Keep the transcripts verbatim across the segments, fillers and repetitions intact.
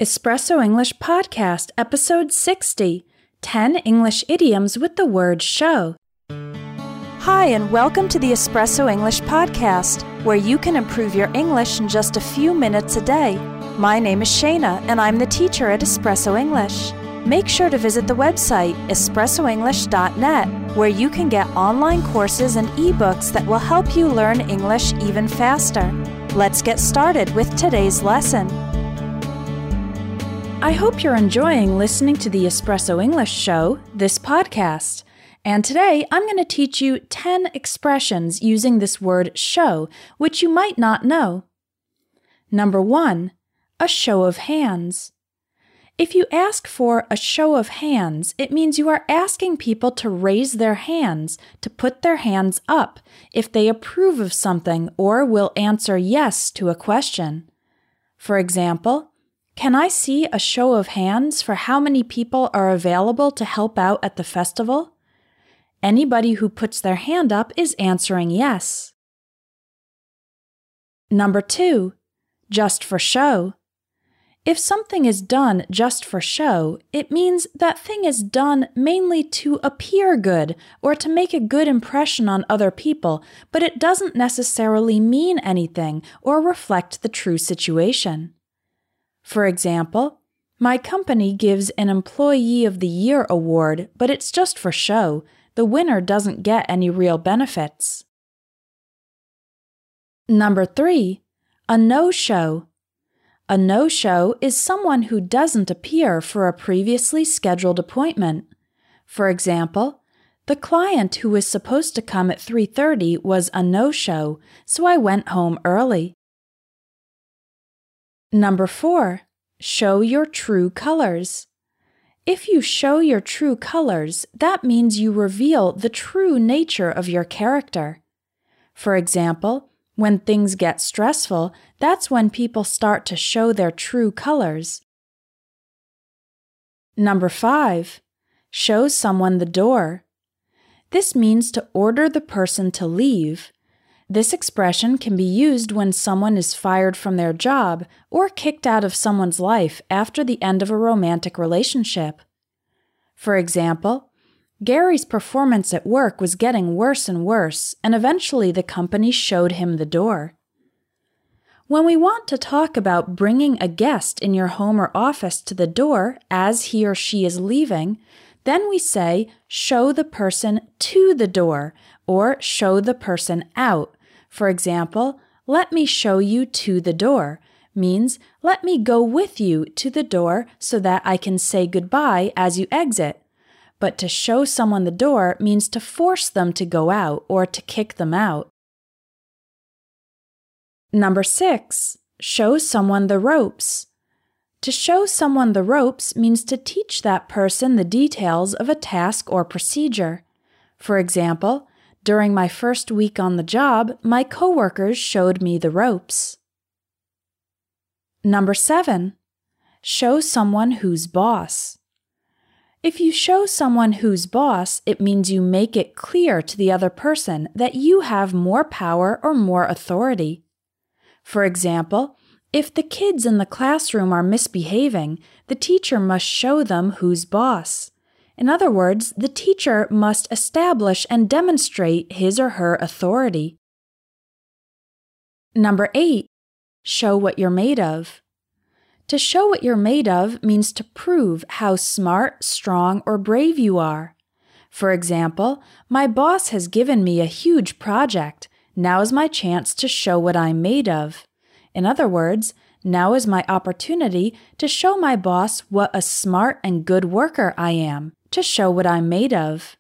Espresso English Podcast, Episode sixty, ten English Idioms with the Word Show. Hi, and welcome to the Espresso English Podcast, where you can improve your English in just a few minutes a day. My name is Shayna, and I'm the teacher at Espresso English. Make sure to visit the website, espresso english dot net, where you can get online courses and ebooks that will help you learn English even faster. Let's get started with today's lesson. I hope you're enjoying listening to the Espresso English Show, this podcast. And today I'm going to teach you ten expressions using this word show, which you might not know. Number one, a show of hands. If you ask for a show of hands, it means you are asking people to raise their hands, to put their hands up, if they approve of something or will answer yes to a question. For example, can I see a show of hands for how many people are available to help out at the festival? Anybody who puts their hand up is answering yes. Number two, just for show. If something is done just for show, it means that thing is done mainly to appear good or to make a good impression on other people, but it doesn't necessarily mean anything or reflect the true situation. For example, my company an an Employee of the Year award, but it's just for show. The winner doesn't get any real benefits. Number three, a no-show. A no-show is someone who doesn't appear for a previously scheduled appointment. For example, the client who was supposed to come at three thirty was a no-show, so I went home early. Number four, show your true colors. If you show your true colors, that means you reveal the true nature of your character. For example, when things get stressful, that's when people start to show their true colors. Number five, show someone the door. This means to order the person to leave. This expression can be used when someone is fired from their job or kicked out of someone's life after the end of a romantic relationship. For example, Gary's performance at work was getting worse and worse, and eventually the company showed him the door. When we want to talk about bringing a guest in your home or office to the door as he or she is leaving, then we say, show the person to the door, or show the person out. For example, let me show you to the door means let me go with you to the door so that I can say goodbye as you exit. But to show someone the door means to force them to go out or to kick them out. Number six, show someone the ropes. To show someone the ropes means to teach that person the details of a task or procedure. For example, during my first week on the job, my coworkers showed me the ropes. Number seven, show someone who's boss. If you show someone who's boss, it means you make it clear to the other person that you have more power or more authority. For example, if the kids in the classroom are misbehaving, the teacher must show them who's boss. In other words, the teacher must establish and demonstrate his or her authority. Number eight, show what you're made of. To show what you're made of means to prove how smart, strong, or brave you are. For example, my boss has given me a huge project. Now is my chance to show what I'm made of. In other words, now is my opportunity to show my boss what a smart and good worker I am, to show what I'm made of.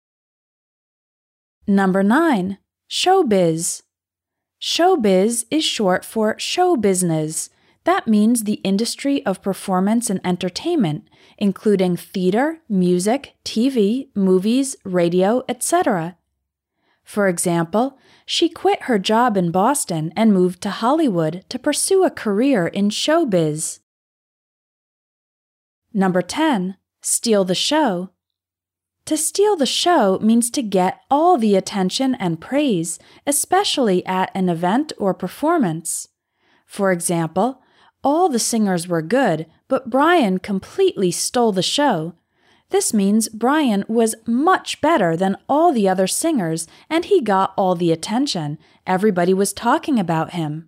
Number nine, showbiz. Showbiz is short for show business. That means the industry of performance and entertainment, including theater, music, T V, movies, radio, et cetera. For example, she quit her job in Boston and moved to Hollywood to pursue a career in showbiz. Number ten, steal the show. To steal the show means to get all the attention and praise, especially at an event or performance. For example, All the singers were good, but Brian completely stole the show. This means Brian was much better than all the other singers, and he got all the attention. Everybody was talking about him.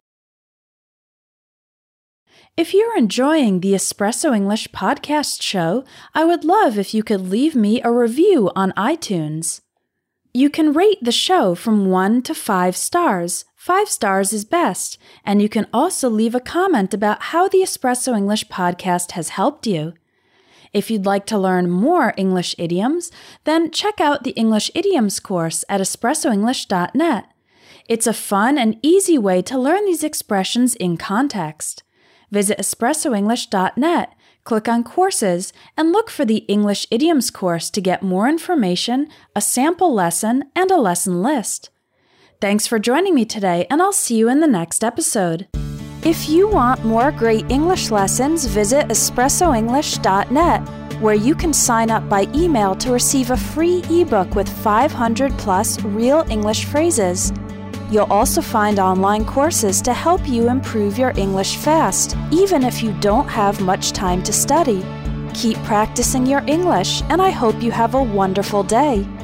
If you're enjoying the Espresso English podcast show, I would love if you could leave me a review on iTunes. You can rate the show from one to five stars. Five stars is best, and you can also leave a comment about how the Espresso English podcast has helped you. If you'd like to learn more English idioms, then check out the English Idioms course at espresso english dot net. It's a fun and easy way to learn these expressions in context. Visit espresso english dot net, click on Courses, and look for the English Idioms course to get more information, a sample lesson, and a lesson list. Thanks for joining me today, and I'll see you in the next episode. If you want more great English lessons, visit espresso english dot net, where you can sign up by email to receive a free ebook with five hundred plus real English phrases. You'll also find online courses to help you improve your English fast, even if you don't have much time to study. Keep practicing your English, and I hope you have a wonderful day.